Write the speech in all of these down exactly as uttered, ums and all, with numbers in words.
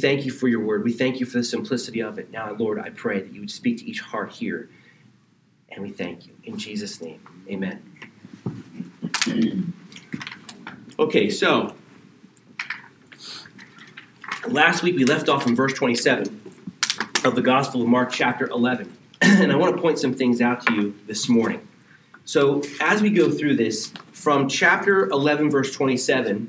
thank you for your word. We thank you for the simplicity of it. Now, Lord, I pray that you would speak to each heart here. And we thank you. In Jesus' name, amen. Okay, so last week we left off in verse twenty-seven of the Gospel of Mark chapter eleven. And I want to point some things out to you this morning. So as we go through this, from chapter eleven, verse twenty-seven,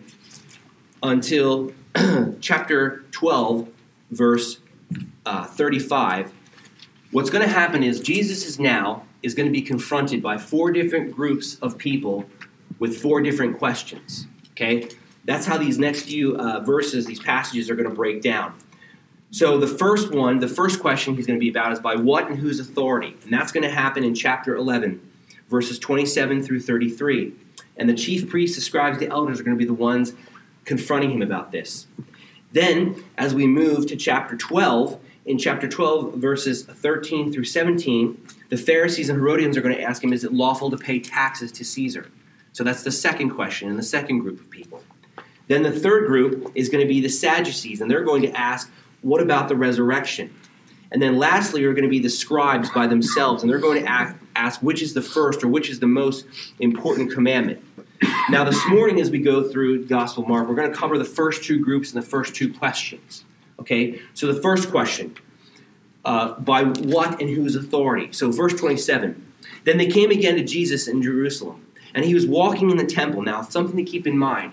until chapter twelve, verse uh, thirty-five, what's going to happen is Jesus is now is going to be confronted by four different groups of people with four different questions. Okay? That's how these next few uh, verses, these passages are going to break down. So the first one, the first question he's going to be about is by what and whose authority? And that's going to happen in chapter eleven, verses twenty-seven through thirty-three. And the chief priests, the scribes, the elders are going to be the ones confronting him about this. Then, as we move to chapter twelve, in chapter twelve, verses thirteen through seventeen, the Pharisees and Herodians are going to ask him, is it lawful to pay taxes to Caesar? So that's the second question in the second group of people. Then the third group is going to be the Sadducees, and they're going to ask, what about the resurrection? And then lastly are going to be the scribes by themselves, and they're going to ask, ask which is the first or which is the most important commandment. Now this morning as we go through the Gospel of Mark, we're going to cover the first two groups and the first two questions. Okay, so the first question, uh, by what and whose authority? So verse twenty-seven, then they came again to Jesus in Jerusalem, and he was walking in the temple. Now something to keep in mind,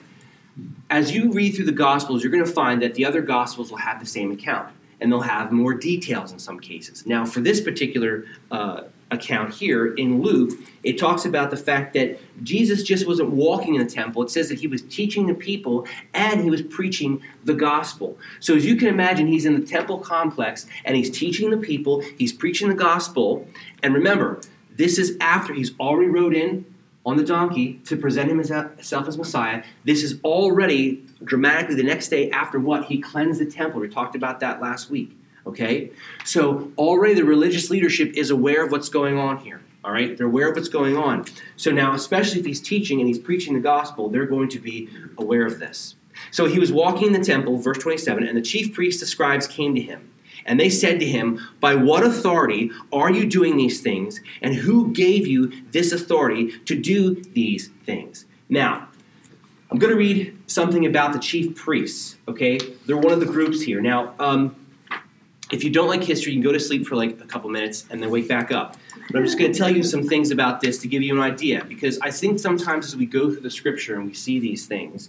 as you read through the Gospels, you're going to find that the other Gospels will have the same account, and they'll have more details in some cases. Now, for this particular uh, account here in Luke, it talks about the fact that Jesus just wasn't walking in the temple. It says that he was teaching the people, and he was preaching the gospel. So as you can imagine, he's in the temple complex, and he's teaching the people, he's preaching the gospel. And remember, this is after he's already rode in on the donkey to present himself as Messiah. This is already dramatically the next day after what? He cleansed the temple. We talked about that last week. Okay? So already the religious leadership is aware of what's going on here. All right? They're aware of what's going on. So now, especially if he's teaching and he's preaching the gospel, they're going to be aware of this. So he was walking in the temple, verse twenty-seven, and the chief priests, the scribes came to him. And they said to him, by what authority are you doing these things? And who gave you this authority to do these things? Now, I'm going to read something about the chief priests, okay? They're one of the groups here. Now, um, if you don't like history, you can go to sleep for like a couple minutes and then wake back up. But I'm just going to tell you some things about this to give you an idea, because I think sometimes as we go through the scripture and we see these things,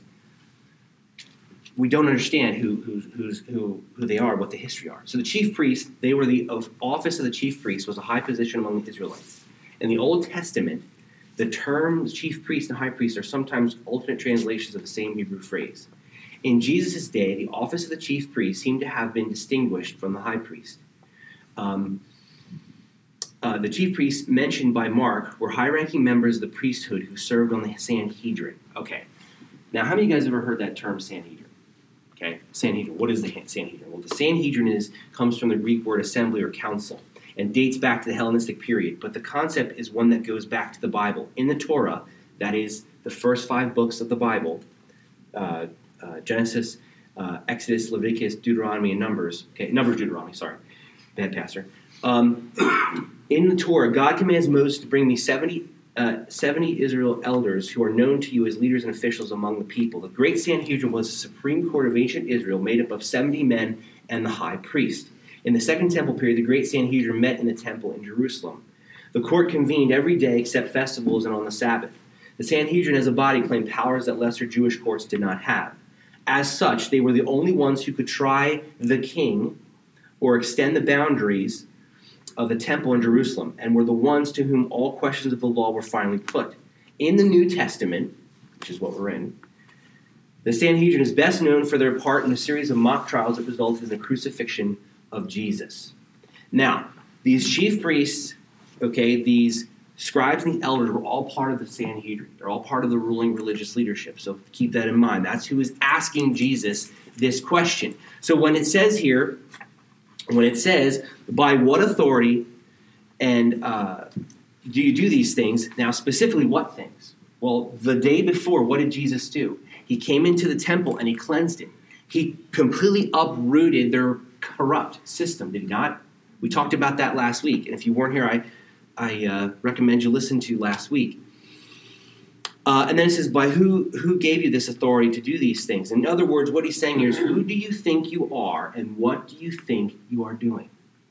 we don't understand who who's, who's, who who they are, what the history are. So the chief priests, they were the of office of the chief priest was a high position among the Israelites. In the Old Testament, the terms chief priest and high priest are sometimes alternate translations of the same Hebrew phrase. In Jesus' day, the office of the chief priest seemed to have been distinguished from the high priest. Um, uh, the chief priests mentioned by Mark were high-ranking members of the priesthood who served on the Sanhedrin. Okay, now how many of you guys ever heard that term Sanhedrin? Okay, Sanhedrin. What is the Sanhedrin? Well, the Sanhedrin is comes from the Greek word assembly or council and dates back to the Hellenistic period. But the concept is one that goes back to the Bible. In the Torah, that is the first five books of the Bible, uh, uh, Genesis, uh, Exodus, Leviticus, Deuteronomy, and Numbers. Okay, Numbers, Deuteronomy, sorry. Bad pastor. Um, in the Torah, God commands Moses to bring me seventy Uh, seventy Israel elders who are known to you as leaders and officials among the people. The great Sanhedrin was the supreme court of ancient Israel, made up of seventy men and the high priest. In the Second Temple period, the great Sanhedrin met in the temple in Jerusalem. The court convened every day except festivals and on the Sabbath. The Sanhedrin as a body claimed powers that lesser Jewish courts did not have. As such, they were the only ones who could try the king or extend the boundaries of the temple in Jerusalem, and were the ones to whom all questions of the law were finally put. In the New Testament, which is what we're in, the Sanhedrin is best known for their part in a series of mock trials that resulted in the crucifixion of Jesus. Now, these chief priests, okay, these scribes and the elders were all part of the Sanhedrin. They're all part of the ruling religious leadership, so keep that in mind. That's who is asking Jesus this question. So when it says here, when it says, by what authority and uh, do you do these things? Now, specifically, what things? Well, the day before, what did Jesus do? He came into the temple and he cleansed it. He completely uprooted their corrupt system, did he not? We talked about that last week. And if you weren't here, I, I uh, recommend you listen to last week. Uh, and then it says, by who, who gave you this authority to do these things? In other words, what he's saying here is, who do you think you are and what do you think you are doing?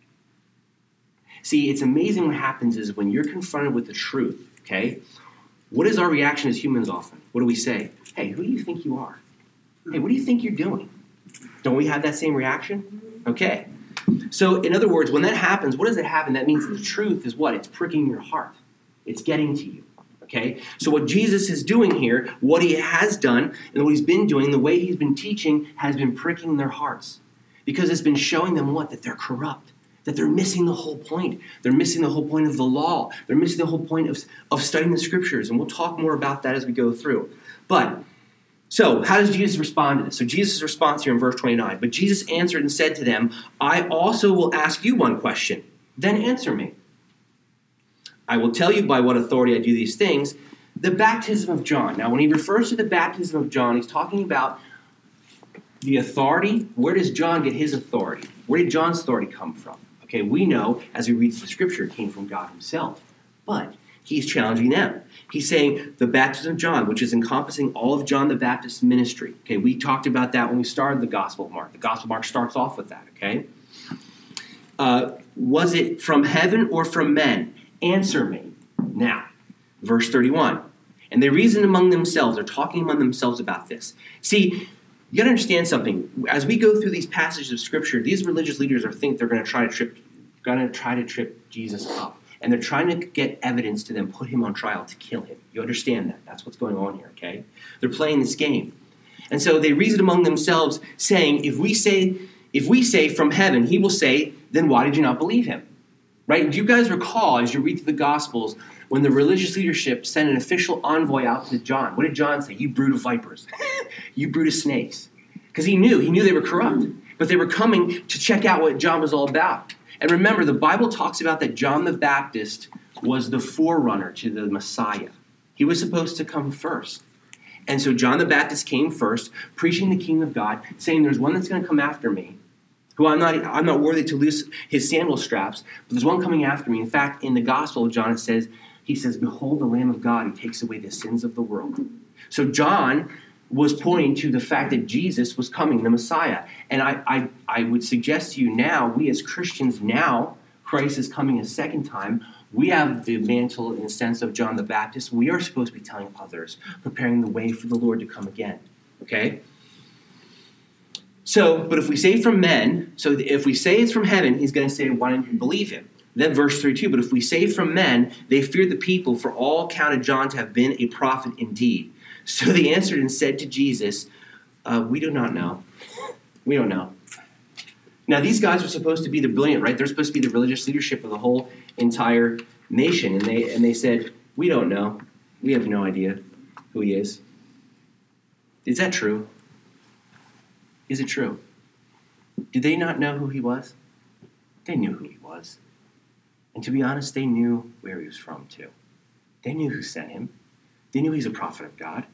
See, it's amazing what happens is when you're confronted with the truth, okay, what is our reaction as humans often? What do we say? Hey, who do you think you are? Hey, what do you think you're doing? Don't we have that same reaction? Okay. So, in other words, when that happens, what does it happen? That means the truth is what? It's pricking your heart. It's getting to you. Okay? So what Jesus is doing here, what he has done, and what he's been doing, the way he's been teaching, has been pricking their hearts. Because it's been showing them what? That they're corrupt. That they're missing the whole point. They're missing the whole point of the law. They're missing the whole point of, of studying the scriptures. And we'll talk more about that as we go through. But, so, how does Jesus respond to this? So Jesus' response here in verse twenty-nine. But Jesus answered and said to them, I also will ask you one question. Then answer me. I will tell you by what authority I do these things. The baptism of John. Now, when he refers to the baptism of John, he's talking about the authority. Where does John get his authority? Where did John's authority come from? Okay, we know, as we read the scripture, it came from God himself. But he's challenging them. He's saying the baptism of John, which is encompassing all of John the Baptist's ministry. Okay, we talked about that when we started the Gospel of Mark. The Gospel of Mark starts off with that, okay? Uh, was it from heaven or from men? Answer me. Now, verse thirty-one. And they reasoned among themselves. They're talking among themselves about this. See, you got to understand something. As we go through these passages of Scripture, these religious leaders are think they're going to try to trip, going to try to trip Jesus up. And they're trying to get evidence to then put him on trial to kill him. You understand that? That's what's going on here, okay? They're playing this game. And so they reasoned among themselves, saying, if we say, if we say from heaven, he will say, then why did you not believe him? Right? Do you guys recall, as you read through the Gospels, when the religious leadership sent an official envoy out to John? What did John say? You brood of vipers. You brood of snakes. Because he knew. He knew they were corrupt. But they were coming to check out what John was all about. And remember, the Bible talks about that John the Baptist was the forerunner to the Messiah. He was supposed to come first. And so John the Baptist came first, preaching the kingdom of God, saying there's one that's going to come after me, who I'm not, I'm not worthy to loose his sandal straps, but there's one coming after me. In fact, in the Gospel of John, it says, he says, behold the Lamb of God who takes away the sins of the world. So John was pointing to the fact that Jesus was coming, the Messiah. And I, I, I would suggest to you now, we as Christians now, Christ is coming a second time, we have the mantle in the sense of John the Baptist. We are supposed to be telling others, preparing the way for the Lord to come again. Okay? So, but if we say from men, so if we say it's from heaven, he's going to say, why didn't you believe him? Then verse thirty-two, but if we say from men, they feared the people, for all counted John to have been a prophet indeed. So they answered and said to Jesus, uh, we do not know. We don't know. Now, these guys were supposed to be the brilliant, right? They're supposed to be the religious leadership of the whole entire nation. And they and they said, we don't know. We have no idea who he is. Is that true? Is it true? Did they not know who he was? They knew who he was. And to be honest, they knew where he was from, too. They knew who sent him. They knew he's a prophet of God.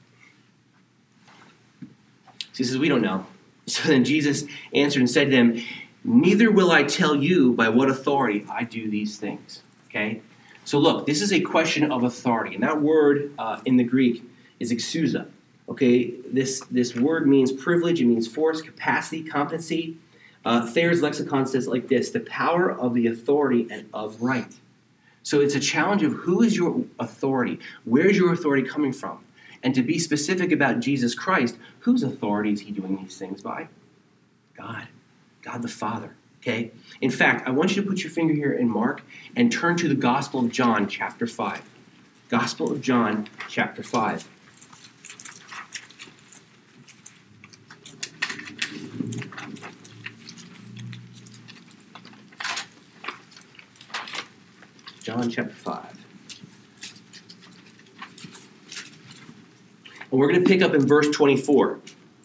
So he says, we don't know. So then Jesus answered and said to them, neither will I tell you by what authority I do these things. Okay? So look, this is a question of authority. And that word uh, in the Greek is exousia. Okay? This, this word means privilege. It means force, capacity, competency. Uh, Thayer's lexicon says it like this: the power of the authority and of right. So it's a challenge of who is your authority? Where is your authority coming from? And to be specific about Jesus Christ, whose authority is he doing these things by? God. God the Father. Okay? In fact, I want you to put your finger here in Mark and turn to the Gospel of John, chapter five. Gospel of John, chapter five. John chapter five. And we're going to pick up in verse twenty-four.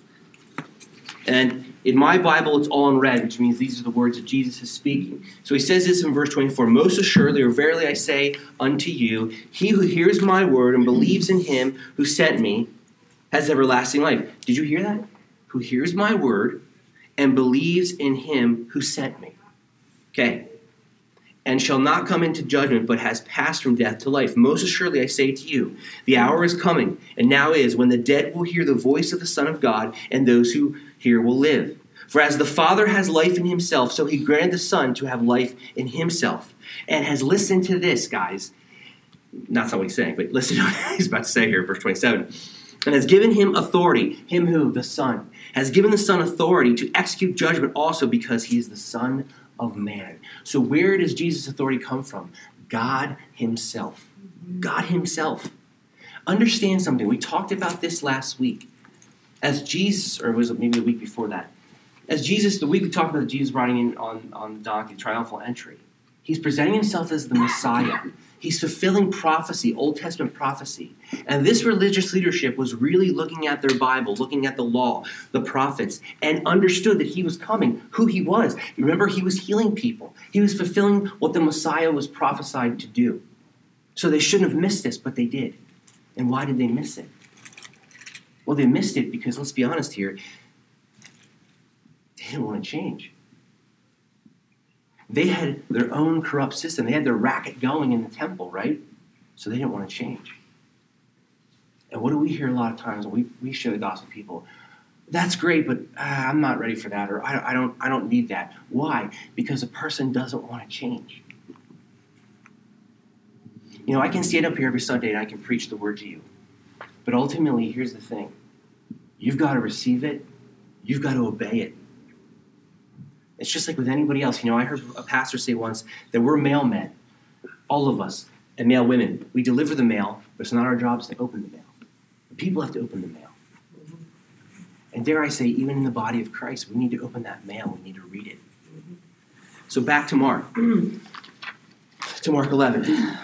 And in my Bible, it's all in red, which means these are the words that Jesus is speaking. So he says this in verse twenty-four, most assuredly, or verily I say unto you, he who hears my word and believes in him who sent me has everlasting life. Did you hear that? who hears my word and believes in him who sent me. Okay. And shall not come into judgment, but has passed from death to life. Most assuredly, I say to you, the hour is coming, and now is, when the dead will hear the voice of the Son of God, and those who hear will live. For as the Father has life in himself, so he granted the Son to have life in himself. And has listened to this, guys. Not what he's saying, but listen to what he's about to say here, verse twenty-seven. And has given him authority, him who? The Son. Has given the Son authority to execute judgment also, because he is the Son of man. So where does Jesus' authority come from? God himself. God himself. Understand something. We talked about this last week. As Jesus, or was it maybe a week before that? As Jesus, the week we talked about Jesus riding in on, on the donkey, triumphal entry. He's presenting himself as the Messiah. He's fulfilling prophecy, Old Testament prophecy. And this religious leadership was really looking at their Bible, looking at the law, the prophets, and understood that he was coming, who he was. Remember, he was healing people. He was fulfilling what the Messiah was prophesied to do. So they shouldn't have missed this, but they did. And why did they miss it? Well, they missed it because, let's be honest here, they didn't want to change. They had their own corrupt system. They had their racket going in the temple, right? So they didn't want to change. And what do we hear a lot of times when we, we share the gospel to people? That's great, but uh, I'm not ready for that, or I, I don't I don't need that. Why? Because a person doesn't want to change. You know, I can stand up here every Sunday and I can preach the word to you. But ultimately, here's the thing. You've got to receive it. You've got to obey it. It's just like with anybody else. You know, I heard a pastor say once that we're mailmen, all of us, and male women. We deliver the mail, but it's not our jobs to open the mail. The people have to open the mail. And dare I say, even in the body of Christ, we need to open that mail. We need to read it. So back to Mark. To Mark eleven.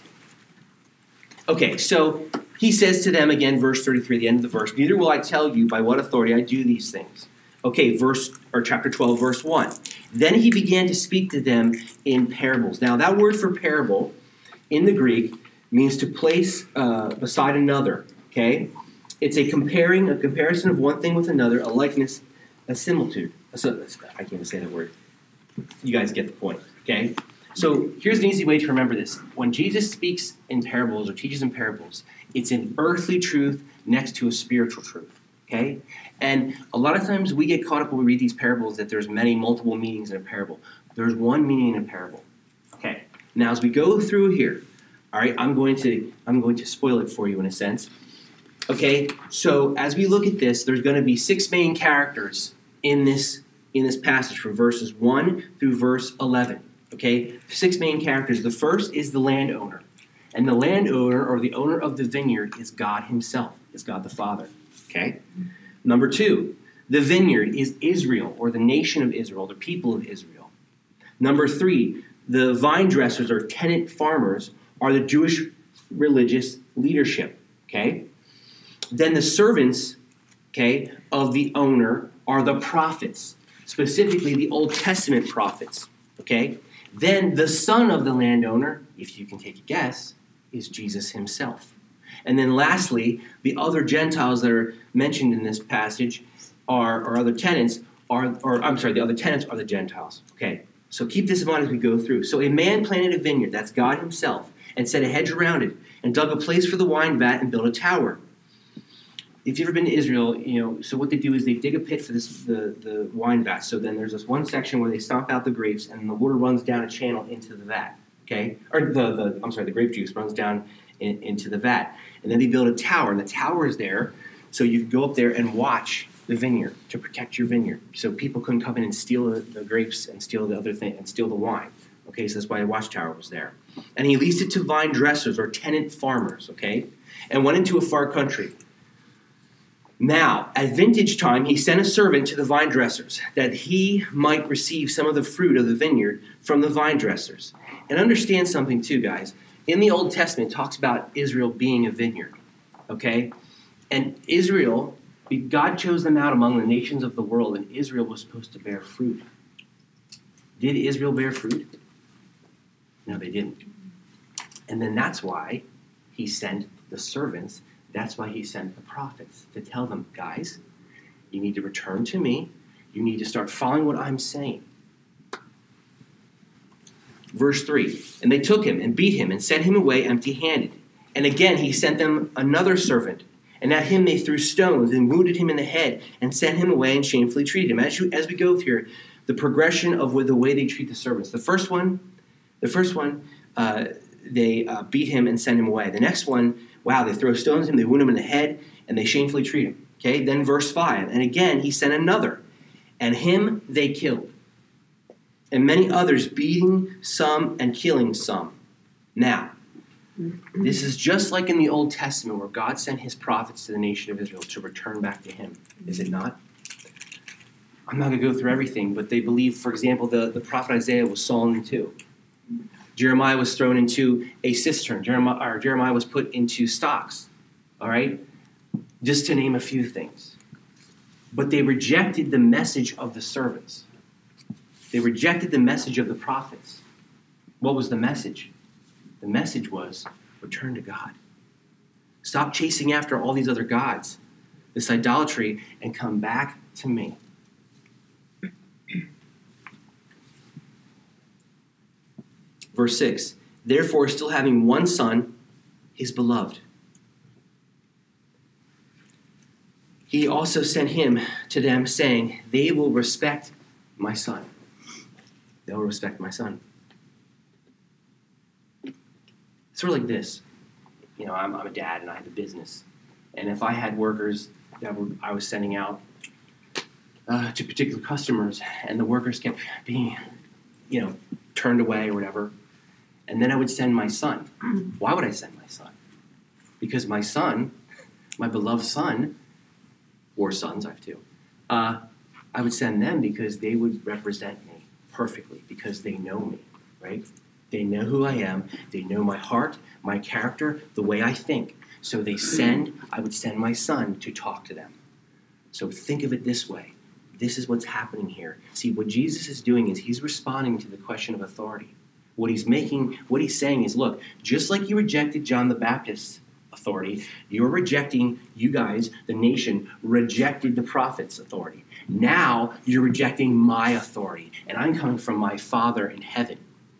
Okay, so he says to them again, verse thirty-three, the end of the verse, neither will I tell you by what authority I do these things. Okay, verse or chapter twelve, verse one. Then he began to speak to them in parables. Now, that word for parable in the Greek means to place uh, beside another. Okay, it's a comparing, a comparison of one thing with another, a likeness, a similitude. So, I can't even say that word. You guys get the point. Okay, so here's an easy way to remember this: when Jesus speaks in parables or teaches in parables, it's an earthly truth next to a spiritual truth. Okay? And a lot of times we get caught up when we read these parables that there's many multiple meanings in a parable. There's one meaning in a parable. Okay. Now as we go through here, all right, I'm going to I'm going to spoil it for you in a sense. Okay? So as we look at this, there's going to be six main characters in this in this passage from verses one through verse eleven. Okay? Six main characters. The first is the landowner. And the landowner or the owner of the vineyard is God himself. Is God the Father. Okay? Number two, the vineyard is Israel, or the nation of Israel, the people of Israel. Number three, the vine dressers or tenant farmers are the Jewish religious leadership. Okay? Then the servants, okay, of the owner are the prophets, specifically the Old Testament prophets. Okay? Then the son of the landowner, if you can take a guess, is Jesus himself. And then lastly, the other Gentiles that are mentioned in this passage are, or other tenants are, or I'm sorry, the other tenants are the Gentiles. Okay, so keep this in mind as we go through. So a man planted a vineyard, that's God himself, and set a hedge around it, and dug a place for the wine vat and built a tower. If you've ever been to Israel, you know, so what they do is they dig a pit for this the, the wine vat. So then there's this one section where they stomp out the grapes, and the water runs down a channel into the vat. Okay, or the, the I'm sorry, the grape juice runs down in, into the vat. And then they build a tower, and the tower is there, so you can go up there and watch the vineyard to protect your vineyard. So people couldn't come in and steal the, the grapes and steal the other thing and steal the wine. Okay, so that's why the watchtower was there. And he leased it to vine dressers or tenant farmers, okay, and went into a far country. Now, at vintage time, he sent a servant to the vine dressers that he might receive some of the fruit of the vineyard from the vine dressers. And understand something too, guys. In the Old Testament, it talks about Israel being a vineyard, okay? And Israel, God chose them out among the nations of the world, and Israel was supposed to bear fruit. Did Israel bear fruit? No, they didn't. And then that's why he sent the servants, that's why he sent the prophets, to tell them, guys, You need to return to me. You need to start following what I'm saying. Verse three, and they took him and beat him and sent him away empty-handed. And again he sent them another servant, and at him they threw stones and wounded him in the head and sent him away and shamefully treated him. As, you, as we go through the progression of the way they treat the servants. The first one, the first one, uh, they uh, beat him and sent him away. The next one, wow, they throw stones at him, they wound him in the head, and they shamefully treat him. Okay, then verse five, and again he sent another, and him they killed. And many others, beating some and killing some. Now, this is just like in the Old Testament where God sent his prophets to the nation of Israel to return back to him. Is it not? I'm not going to go through everything, but they believe, for example, the, the prophet Isaiah was sawn in two. Jeremiah was thrown into a cistern. Jeremiah, or Jeremiah was put into stocks. All right? Just to name a few things. But they rejected the message of the servants. They rejected the message of the prophets. What was the message? The message was, return to God. Stop chasing after all these other gods, this idolatry, and come back to me. Verse six, therefore, still having one son, his beloved, he also sent him to them, saying, they will respect my son. They will respect my son. Sort of like this. You know, I'm, I'm a dad and I have a business. And if I had workers that were, I was sending out uh, to particular customers, and the workers kept being, you know, turned away or whatever, and then I would send my son. Why would I send my son? Because my son, my beloved son, or sons, I have two, uh, I would send them because they would represent me perfectly, because they know me, right? They know who I am. They know my heart, my character, the way I think. So they send, I would send my son to talk to them. So think of it this way. This is what's happening here. See, what Jesus is doing is he's responding to the question of authority. What he's making, what he's saying is, look, just like you rejected John the Baptist's authority, you're rejecting, you guys, the nation, rejected the prophet's authority. Now you're rejecting my authority, and I'm coming from my Father in heaven.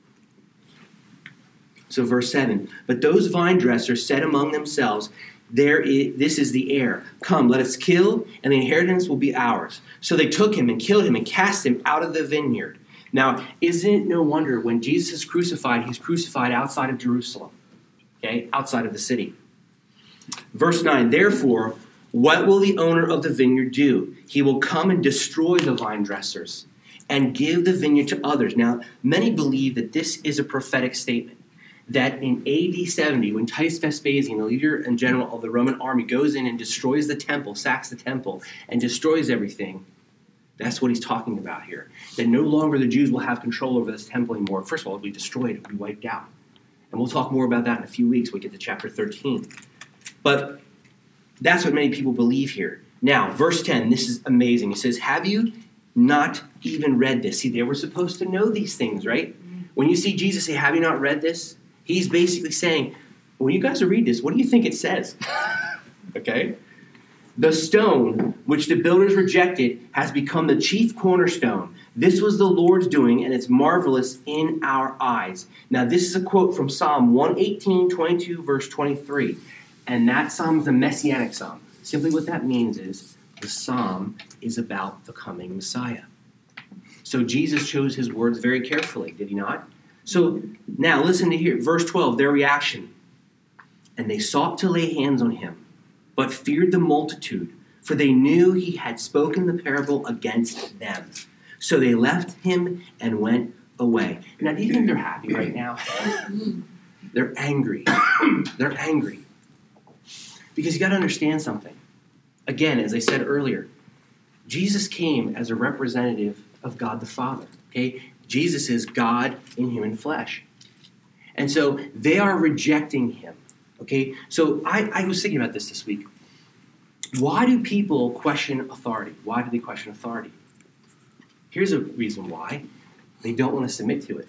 So verse seven, but those vine dressers said among themselves, there is, this is the heir. Come, let us kill, and the inheritance will be ours. So they took him and killed him and cast him out of the vineyard. Now, isn't it no wonder when Jesus is crucified, he's crucified outside of Jerusalem, okay, outside of the city. Verse nine, therefore, what will the owner of the vineyard do? He will come and destroy the vine dressers and give the vineyard to others. Now, many believe that this is a prophetic statement. That in A D seventy, when Titus Vespasian, the leader and general of the Roman army, goes in and destroys the temple, sacks the temple, and destroys everything, that's what he's talking about here. That no longer the Jews will have control over this temple anymore. First of all, it'll be destroyed, it'll be wiped out. And we'll talk more about that in a few weeks when we get to chapter thirteen. But that's what many people believe here. Now, verse ten, this is amazing. It says, have you not even read this? See, they were supposed to know these things, right? When you see Jesus say, have you not read this? He's basically saying, when you guys read this, what do you think it says? Okay? The stone which the builders rejected has become the chief cornerstone. This was the Lord's doing, and it's marvelous in our eyes. Now, this is a quote from Psalm one eighteen, twenty-two, verse twenty-three. And that psalm is a messianic psalm. Simply what that means is the psalm is about the coming Messiah. So Jesus chose his words very carefully, did he not? So now listen to here, verse twelve, their reaction. And they sought to lay hands on him, but feared the multitude, for they knew he had spoken the parable against them. So they left him and went away. Now, do you think they're happy right now? They're angry. They're angry. Because you got to understand something. Again, as I said earlier, Jesus came as a representative of God the Father. Okay? Jesus is God in human flesh. And so they are rejecting him. Okay? So I, I was thinking about this this week. Why do people question authority? Why do they question authority? Here's a reason why. They don't want to submit to it.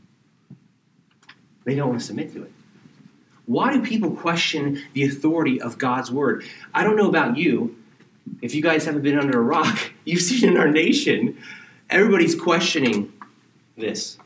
They don't want to submit to it. Why do people question the authority of God's word? I don't know about you, If you guys haven't been under a rock, you've seen in our nation, everybody's questioning this.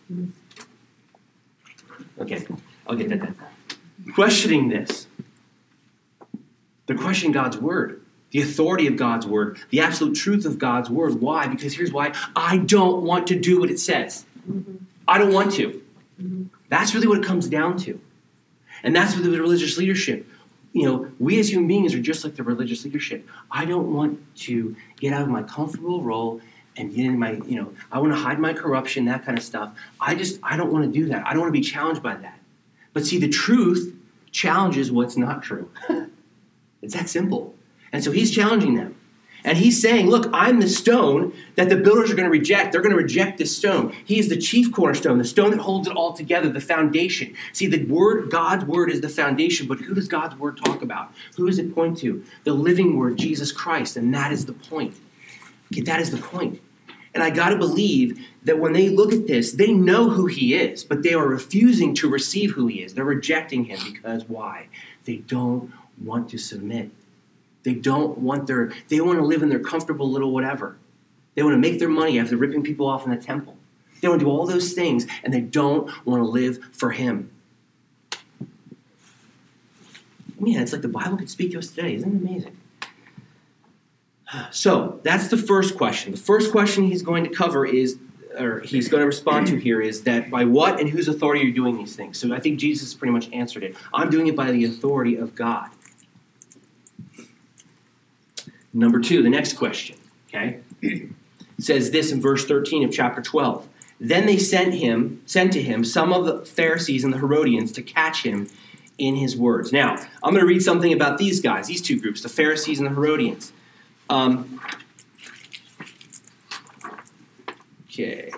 Okay, I'll get that then. Questioning this. They're questioning God's word, the authority of God's word, the absolute truth of God's word. Why? Because here's why. I don't want to do what it says. Mm-hmm. I don't want to. Mm-hmm. That's really what it comes down to. And that's what the religious leadership, you know, we as human beings are just like the religious leadership. I don't want to get out of my comfortable role and get in my, you know, I want to hide my corruption, that kind of stuff. I just, I don't want to do that. I don't want to be challenged by that. But see, the truth challenges what's not true. It's that simple. And so he's challenging them. And he's saying, look, I'm the stone that the builders are going to reject. They're going to reject this stone. He is the chief cornerstone, the stone that holds it all together, the foundation. See, the word, God's word is the foundation, but who does God's word talk about? Who does it point to? The living word, Jesus Christ, and that is the point. Okay, that is the point. And I got to believe that when they look at this, they know who he is, but they are refusing to receive who he is. They're rejecting him because why? They don't want to submit. They don't want their, they want to live in their comfortable little whatever. They want to make their money after ripping people off in the temple. They want to do all those things, and they don't want to live for him. Man, it's like the Bible could speak to us today. Isn't it amazing? So, that's the first question. The first question he's going to cover is, or he's going to respond to here is that by what and whose authority are you doing these things? So I think Jesus pretty much answered it. I'm doing it by the authority of God. Number two, the next question, okay, says this in verse thirteen of chapter twelve. Then they sent him, sent to him some of the Pharisees and the Herodians to catch him in his words. Now, I'm going to read something about these guys, these two groups, the Pharisees and the Herodians. Um, okay.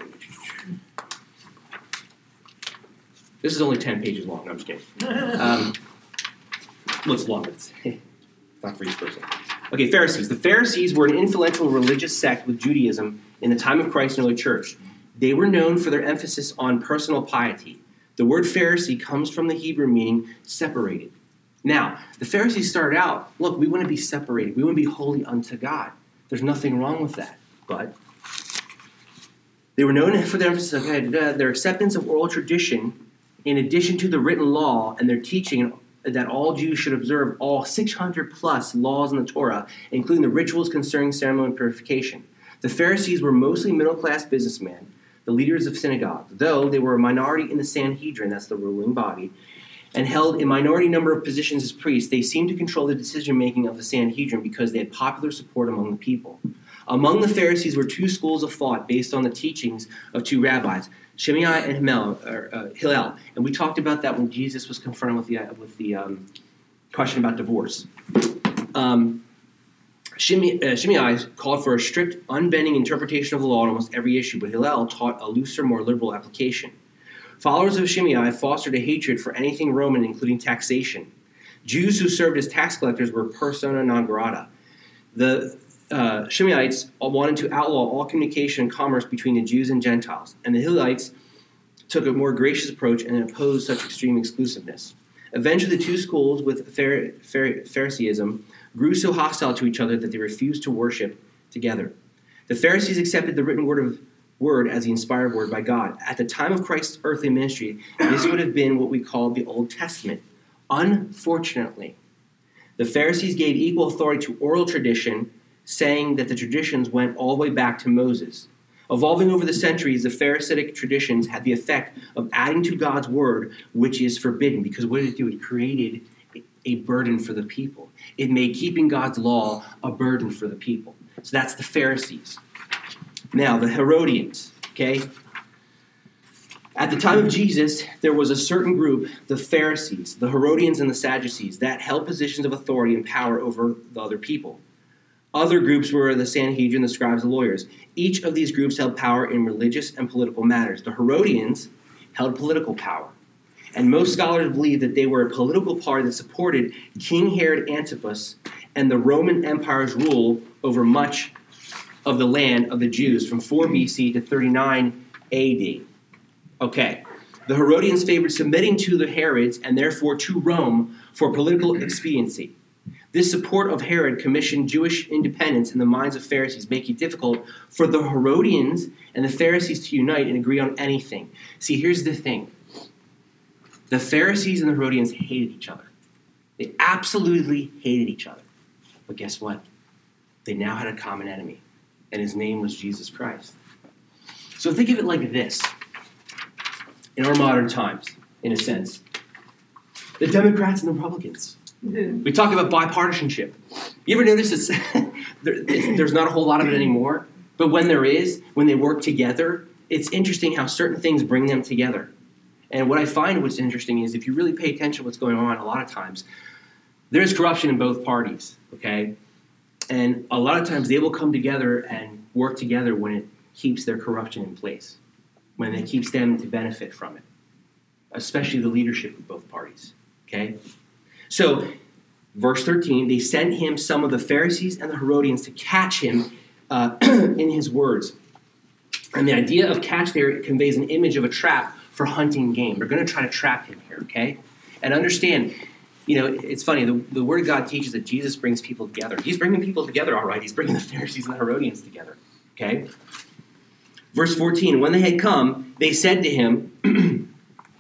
This is only ten pages long. No, I'm just kidding. Um, well, it's long. It's not for each person. Okay, Pharisees. The Pharisees were an influential religious sect with Judaism in the time of Christ and early church. They were known for their emphasis on personal piety. The word Pharisee comes from the Hebrew meaning separated. Now, the Pharisees started out, look, we want to be separated. We want to be holy unto God. There's nothing wrong with that. But they were known for their emphasis of their acceptance of oral tradition in addition to the written law and their teaching that all Jews should observe all six hundred plus laws in the Torah, including the rituals concerning ceremonial and purification. The Pharisees were mostly middle-class businessmen, the leaders of synagogues, though they were a minority in the Sanhedrin, that's the ruling body, and held a minority number of positions as priests. They seemed to control the decision-making of the Sanhedrin because they had popular support among the people. Among the Pharisees were two schools of thought based on the teachings of two rabbis, Shammai and Hillel, or, uh, Hillel. And we talked about that when Jesus was confronted with the, uh, with the um, question about divorce. Um, Shammai, uh, Shammai called for a strict, unbending interpretation of the law on almost every issue, but Hillel taught a looser, more liberal application. Followers of Shammai fostered a hatred for anything Roman, including taxation. Jews who served as tax collectors were persona non grata. The uh, Shammaites wanted to outlaw all communication and commerce between the Jews and Gentiles, and the Hillelites took a more gracious approach and opposed such extreme exclusiveness. Eventually, the two schools with Phar- Phar- Phariseeism grew so hostile to each other that they refused to worship together. The Pharisees accepted the written word of word as the inspired word by God. At the time of Christ's earthly ministry, this would have been what we call the Old Testament. Unfortunately, the Pharisees gave equal authority to oral tradition, saying that the traditions went all the way back to Moses. Evolving over the centuries, the Pharisaic traditions had the effect of adding to God's word, which is forbidden, because what did it do? It created a burden for the people. It made keeping God's law a burden for the people. So that's the Pharisees. Now, the Herodians, okay? At the time of Jesus, there was a certain group, the Pharisees, the Herodians and the Sadducees, that held positions of authority and power over the other people. Other groups were the Sanhedrin, the scribes, the lawyers. Each of these groups held power in religious and political matters. The Herodians held political power. And most scholars believe that they were a political party that supported King Herod Antipas and the Roman Empire's rule over much of the land of the Jews from four B C to thirty-nine A D. Okay, the Herodians favored submitting to the Herods and therefore to Rome for political expediency. This support of Herod commissioned Jewish independence in the minds of Pharisees, making it difficult for the Herodians and the Pharisees to unite and agree on anything. See, here's the thing. The Pharisees and the Herodians hated each other. They absolutely hated each other. But guess what? They now had a common enemy, and his name was Jesus Christ. So think of it like this. In our modern times, in a sense, the Democrats and the Republicans. We talk about bipartisanship. You ever notice it's, there, it's, there's not a whole lot of it anymore? But when there is, when they work together, it's interesting how certain things bring them together. And what I find what's interesting is if you really pay attention to what's going on a lot of times, there's corruption in both parties, okay? And a lot of times they will come together and work together when it keeps their corruption in place, when it keeps them to benefit from it, especially the leadership of both parties, okay? So, verse thirteen, they sent him some of the Pharisees and the Herodians to catch him uh, in his words. And the idea of catch there conveys an image of a trap for hunting game. They're going to try to trap him here, okay? And understand, you know, it's funny, the, the Word of God teaches that Jesus brings people together. He's bringing people together, all right. He's bringing the Pharisees and the Herodians together, okay? Verse fourteen, when they had come, they said to him,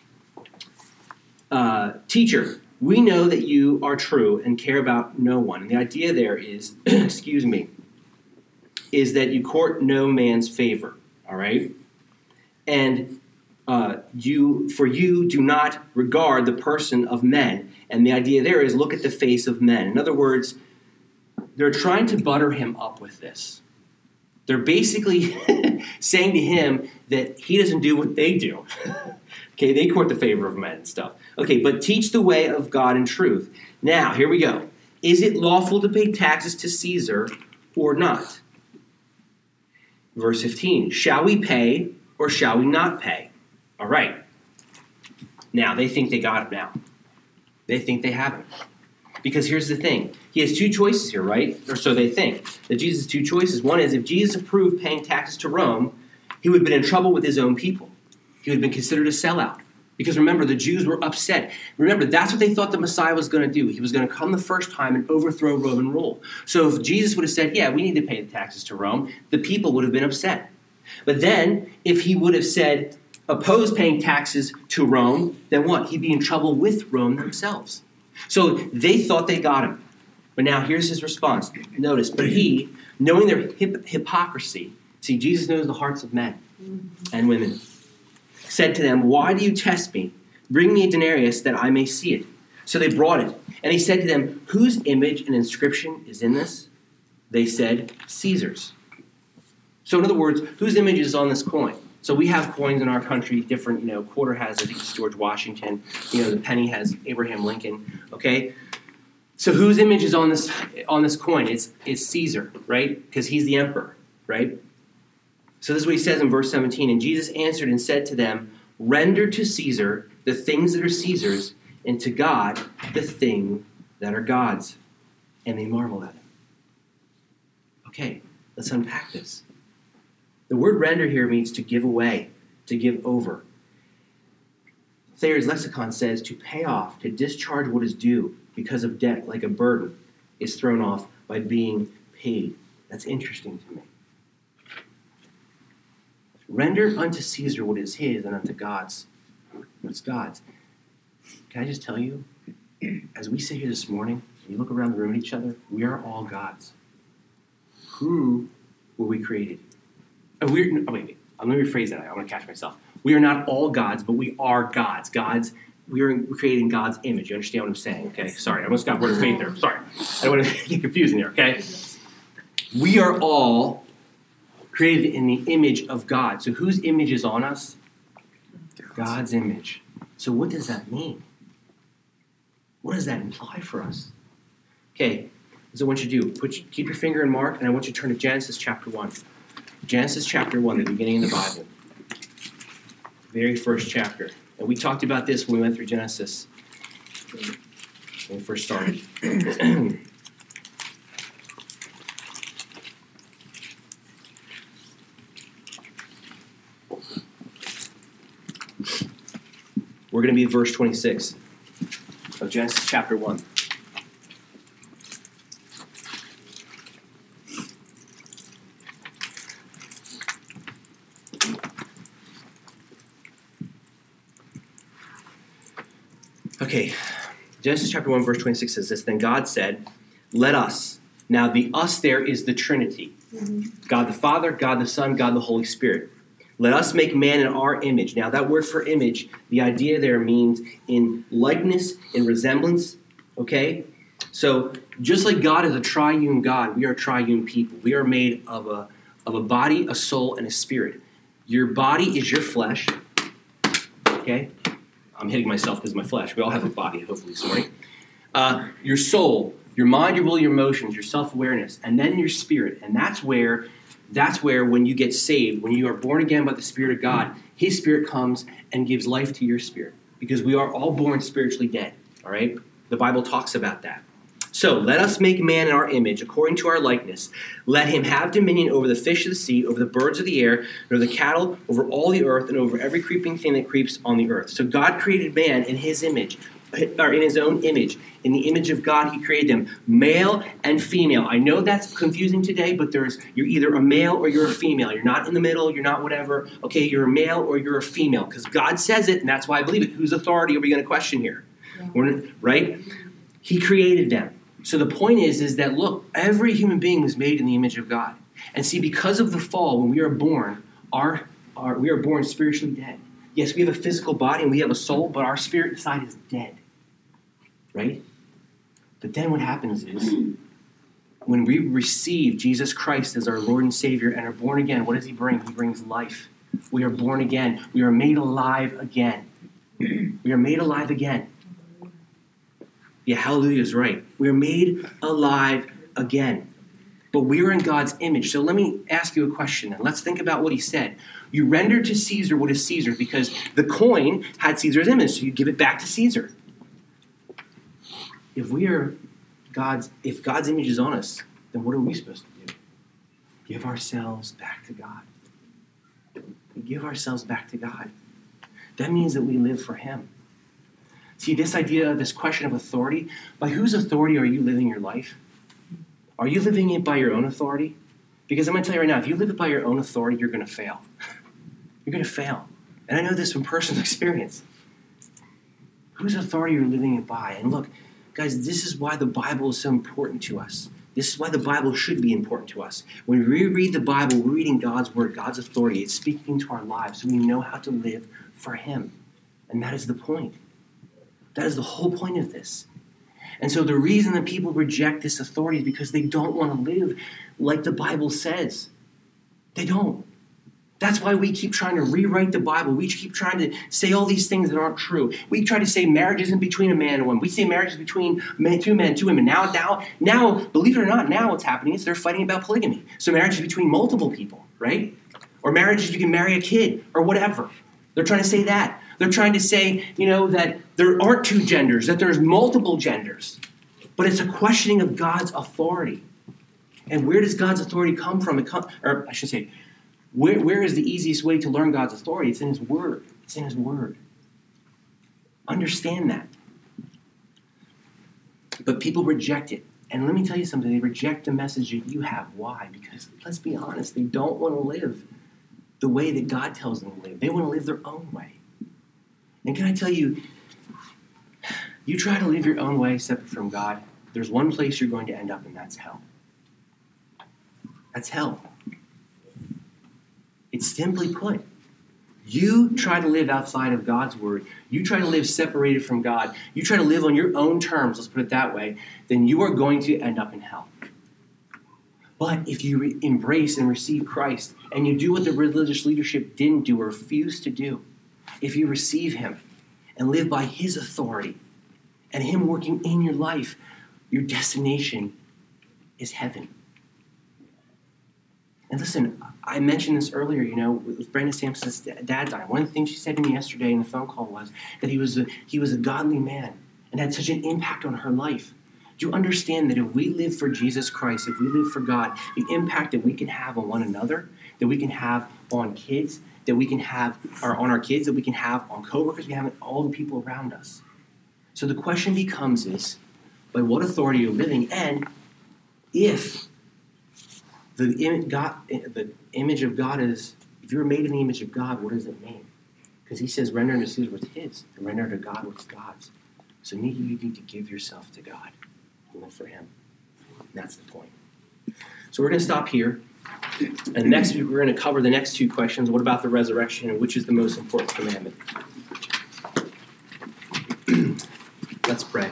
uh, Teacher, we know that you are true and care about no one. And the idea there is, excuse me, is that you court no man's favor, all right? And uh, you, for you do not regard the person of men. And the idea there is look at the face of men. In other words, they're trying to butter him up with this. They're basically saying to him that he doesn't do what they do. Okay, they court the favor of men and stuff. Okay, but teach the way of God in truth. Now, here we go. Is it lawful to pay taxes to Caesar or not? Verse fifteen, shall we pay or shall we not pay? All right. Now, they think they got him now. They think they have him. Because here's the thing. He has two choices here, right? Or so they think. That Jesus has two choices. One is if Jesus approved paying taxes to Rome, he would have been in trouble with his own people. He would have been considered a sellout. Because remember, the Jews were upset. Remember, that's what they thought the Messiah was going to do. He was going to come the first time and overthrow Roman rule. So if Jesus would have said, yeah, we need to pay the taxes to Rome, the people would have been upset. But then, if he would have said, oppose paying taxes to Rome, then what? He'd be in trouble with Rome themselves. So they thought they got him. But now here's his response. Notice, but he, knowing their hip- hypocrisy, see, Jesus knows the hearts of men and women, said to them, why do you test me? Bring me a denarius that I may see it. So they brought it. And he said to them, whose image and inscription is in this? They said, Caesar's. So in other words, whose image is on this coin? So we have coins in our country, different, you know, quarter has, I think it's George Washington. You know, the penny has Abraham Lincoln, okay? So whose image is on this on this coin? It's, it's Caesar, right? Because he's the emperor, right? So this is what he says in verse seventeen. And Jesus answered and said to them, render to Caesar the things that are Caesar's, and to God the things that are God's. And they marveled at him. Okay, let's unpack this. The word render here means to give away, to give over. Thayer's lexicon says to pay off, to discharge what is due because of debt, like a burden is thrown off by being paid. That's interesting to me. Render unto Caesar what is his, and unto God's what is God's. Can I just tell you, as we sit here this morning, we look around the room at each other, we are all God's. Who were we created? Oh, we're, oh wait, wait, let me rephrase that. I want to catch myself. We are not all gods, but we are gods. God's, we are created in God's image. You understand what I'm saying? Okay, sorry, I almost got word of faith there. Sorry, I don't want to get confusing there. Okay, we are all created in the image of God. So whose image is on us? God's image. So what does that mean? What does that imply for us? Okay, so I want you to do, put, keep your finger in Mark, and I want you to turn to Genesis chapter one. Genesis chapter one, the beginning of the Bible. Very first chapter. And we talked about this when we went through Genesis. When we first started. We're going to be at verse twenty-six of Genesis chapter one. Okay, Genesis chapter one, verse twenty-six says this, then God said, let us. Now the us there is the Trinity. Mm-hmm. God the Father, God the Son, God the Holy Spirit. Let us make man in our image. Now that word for image, the idea there means in likeness, in resemblance, okay? So just like God is a triune God, we are triune people. We are made of a, of a body, a soul, and a spirit. Your body is your flesh, okay? I'm hitting myself because of my flesh. We all have a body, hopefully, this morning. Uh, your soul, your mind, your will, your emotions, your self-awareness, and then your spirit. And that's where, that's where when you get saved, when you are born again by the Spirit of God, His Spirit comes and gives life to your spirit. Because we are all born spiritually dead, all right? The Bible talks about that. So, let us make man in our image, according to our likeness. Let him have dominion over the fish of the sea, over the birds of the air, and over the cattle, over all the earth, and over every creeping thing that creeps on the earth. So God created man in his image, or in his own image. In the image of God, he created them, male and female. I know that's confusing today, but there's you're either a male or you're a female. You're not in the middle, you're not whatever. Okay, you're a male or you're a female, because God says it, and that's why I believe it. Whose authority are we going to question here? Yeah. Right? He created them. So the point is, is that, look, every human being was made in the image of God. And see, because of the fall, when we are born, our, our we are born spiritually dead. Yes, we have a physical body and we have a soul, but our spirit inside is dead. Right? But then what happens is, when we receive Jesus Christ as our Lord and Savior and are born again, what does He bring? He brings life. We are born again. We are made alive again. We are made alive again. Yeah, hallelujah is right. We are made alive again. But we are in God's image. So let me ask you a question then. Let's think about what He said. You render to Caesar what is Caesar, because the coin had Caesar's image, so you give it back to Caesar. If we are God's, if God's image is on us, then what are we supposed to do? Give ourselves back to God. We give ourselves back to God. That means that we live for Him. See, this idea, this question of authority, by whose authority are you living your life? Are you living it by your own authority? Because I'm going to tell you right now, if you live it by your own authority, you're going to fail. You're going to fail. And I know this from personal experience. Whose authority are you living it by? And look, guys, this is why the Bible is so important to us. This is why the Bible should be important to us. When we read the Bible, we're reading God's word, God's authority. It's speaking into our lives so we know how to live for Him. And that is the point. That is the whole point of this. And so the reason that people reject this authority is because they don't want to live like the Bible says. They don't. That's why we keep trying to rewrite the Bible. We keep trying to say all these things that aren't true. We try to say marriage isn't between a man and a woman. We say marriage is between men, two men and two women. Now, now, now, believe it or not, now what's happening is they're fighting about polygamy. So marriage is between multiple people, right? Or marriage is you can marry a kid or whatever. They're trying to say that. They're trying to say, you know, that there aren't two genders, that there's multiple genders. But it's a questioning of God's authority. And where does God's authority come from? It come, or I should say, where, where is the easiest way to learn God's authority? It's in His Word. It's in His Word. Understand that. But people reject it. And let me tell you something. They reject the message that you have. Why? Because, let's be honest, they don't want to live the way that God tells them to live. They want to live their own way. And can I tell you, you try to live your own way separate from God, there's one place you're going to end up, and that's hell. That's hell. It's simply put. You try to live outside of God's word, you try to live separated from God, you try to live on your own terms, let's put it that way, then you are going to end up in hell. But if you re- embrace and receive Christ, and you do what the religious leadership didn't do or refused to do, if you receive Him and live by His authority and Him working in your life, your destination is heaven. And listen, I mentioned this earlier, you know, with Brandon Sampson's dad dying. One of the things she said to me yesterday in the phone call was that he was a, he was a godly man and had such an impact on her life. Do you understand that if we live for Jesus Christ, if we live for God, the impact that we can have on one another, that we can have on kids, that we can have, or on our kids, that we can have on coworkers, we have on all the people around us. So the question becomes is, by what authority you're living, and if the, im- God, the image of God is, if you're made in the image of God, what does it mean? Because He says, render unto Caesar what's His, and render to God what's God's. So you need to give yourself to God and live for him. And that's the point. So we're going to stop here. And next week, we're going to cover the next two questions. What about the resurrection, and which is the most important commandment? Let's pray.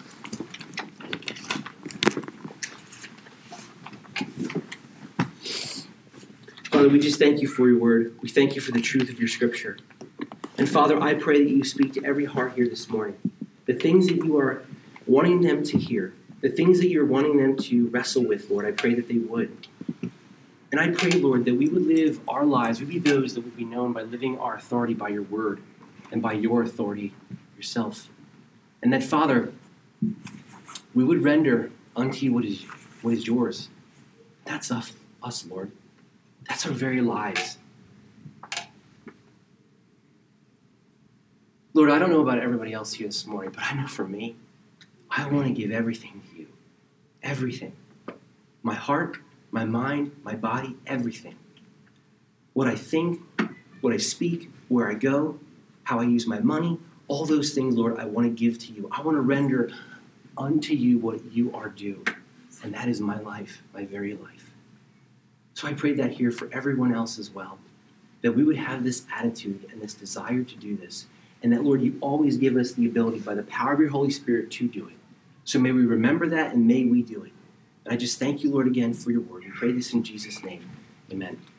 Father, we just thank you for your word. We thank you for the truth of your scripture. And Father, I pray that you speak to every heart here this morning. The things that you are wanting them to hear, the things that you're wanting them to wrestle with, Lord, I pray that they would. And I pray, Lord, that we would live our lives, we be those that would be known by living our authority by your word and by your authority yourself. And that, Father, we would render unto you what is, what is yours. That's us, us, Lord. That's our very lives. Lord, I don't know about everybody else here this morning, but I know for me, I want to give everything to you. Everything. My heart, my mind, my body, everything. What I think, what I speak, where I go, how I use my money, all those things, Lord, I want to give to you. I want to render unto you what you are due. And that is my life, my very life. So I pray that here for everyone else as well, that we would have this attitude and this desire to do this. And that, Lord, you always give us the ability by the power of your Holy Spirit to do it. So may we remember that and may we do it. And I just thank you, Lord, again for your word. We pray this in Jesus' name. Amen.